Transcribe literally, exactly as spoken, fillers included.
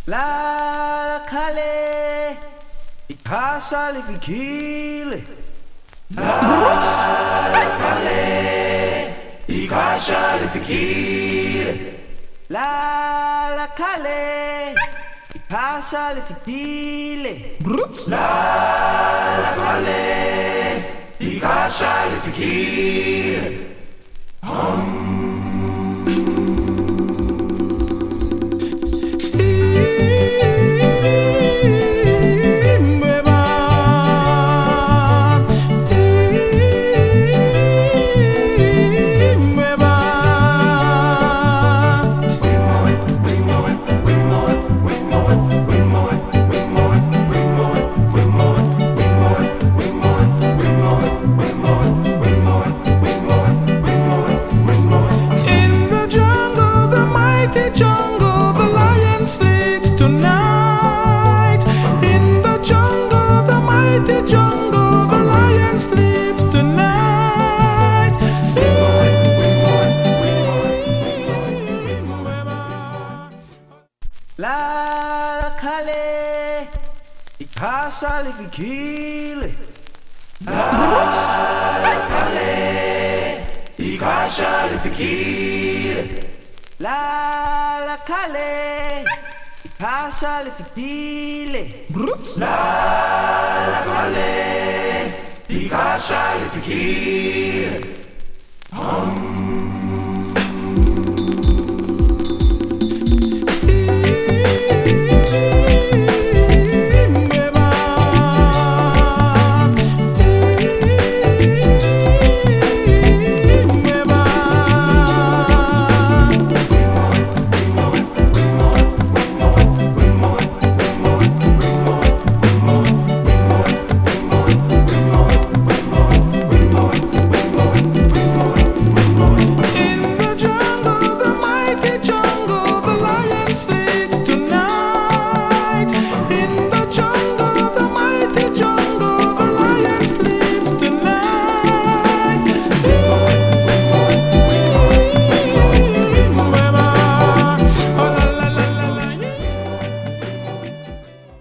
La Calais, ik hasse lieve kiele. La Calais, ik hasse lieve kiele. La la Calais, ik hasse lieve kiele. La Calais, ik hasse lieve kiele. Jungle, the lion sleeps tonight. In the jungle, the mighty jungle, the lion sleeps tonight. La Calais, ik hasse lieve kiele. La Calais, ik hasse lieve kiele. La la Calais, ik hasse lieve kiele. La Calais, ik hasse lieve kiele.